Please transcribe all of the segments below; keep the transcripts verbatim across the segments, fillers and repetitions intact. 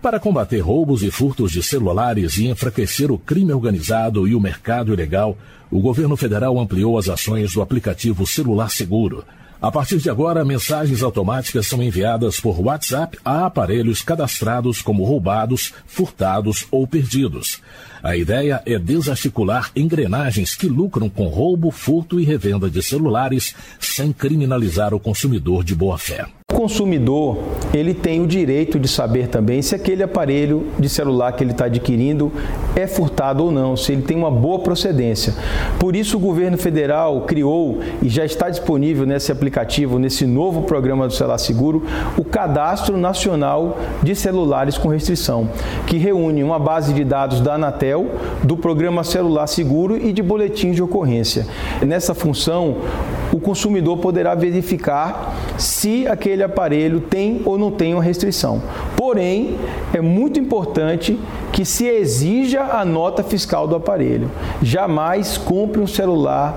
Para combater roubos e furtos de celulares e enfraquecer o crime organizado e o mercado ilegal, o governo federal ampliou as ações do aplicativo Celular Seguro. A partir de agora, mensagens automáticas são enviadas por WhatsApp a aparelhos cadastrados como roubados, furtados ou perdidos. A ideia é desarticular engrenagens que lucram com roubo, furto e revenda de celulares sem criminalizar o consumidor de boa-fé. O consumidor, ele tem o direito de saber também se aquele aparelho de celular que ele está adquirindo é furtado ou não, se ele tem uma boa procedência. Por isso o governo federal criou e já está disponível nesse aplicativo, nesse novo programa do Celular Seguro, o Cadastro Nacional de Celulares com Restrição, que reúne uma base de dados da Anatel, do Programa Celular Seguro e de boletins de ocorrência. Nessa função, o consumidor poderá verificar se aquele aparelho tem ou não tem uma restrição. Porém, é muito importante que se exija a nota fiscal do aparelho. Jamais compre um celular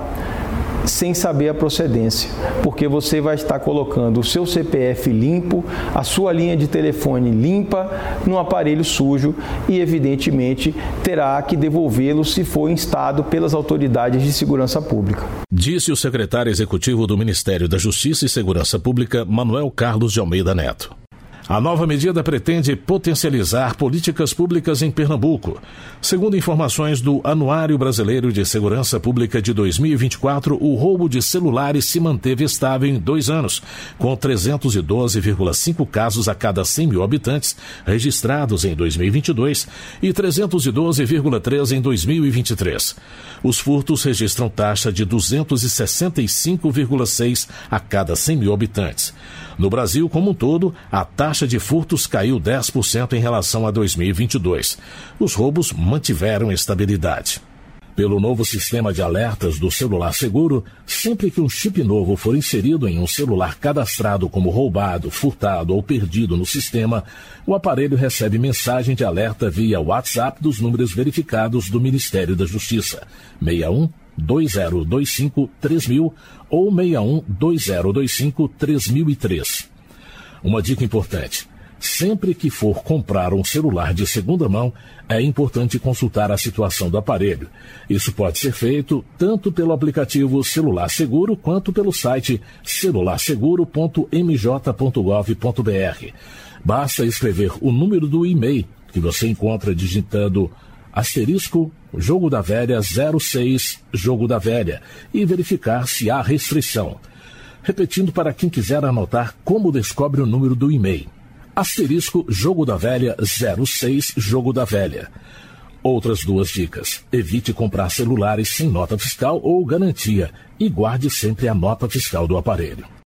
sem saber a procedência, porque você vai estar colocando o seu C P F limpo, a sua linha de telefone limpa, num aparelho sujo e, evidentemente, terá que devolvê-lo se for instado pelas autoridades de segurança pública. Disse o secretário executivo do Ministério da Justiça e Segurança Pública, Manuel Carlos de Almeida Neto. A nova medida pretende potencializar políticas públicas em Pernambuco. Segundo informações do Anuário Brasileiro de Segurança Pública de dois mil e vinte e quatro, o roubo de celulares se manteve estável em dois anos, com trezentos e doze vírgula cinco casos a cada cem mil habitantes registrados em dois mil e vinte e dois e trezentos e doze vírgula três em dois mil e vinte e três. Os furtos registram taxa de duzentos e sessenta e cinco vírgula seis a cada cem mil habitantes. No Brasil como um todo, a taxa de furtos caiu dez por cento em relação a dois mil e vinte e dois. Os roubos mantiveram estabilidade. Pelo novo sistema de alertas do Celular Seguro, sempre que um chip novo for inserido em um celular cadastrado como roubado, furtado ou perdido no sistema, o aparelho recebe mensagem de alerta via WhatsApp dos números verificados do Ministério da Justiça, seis um dois zero dois cinco três mil ou seis um dois zero dois cinco três mil e três. Uma dica importante: sempre que for comprar um celular de segunda mão, é importante consultar a situação do aparelho. Isso pode ser feito tanto pelo aplicativo Celular Seguro quanto pelo site celular seguro ponto m j ponto gov ponto b r. Basta escrever o número do e-mail que você encontra digitando asterisco Jogo da Velha zero seis Jogo da Velha e verificar se há restrição. Repetindo para quem quiser anotar como descobre o número do e-mail. Asterisco Jogo da Velha zero seis Jogo da Velha. Outras duas dicas: evite comprar celulares sem nota fiscal ou garantia e guarde sempre a nota fiscal do aparelho.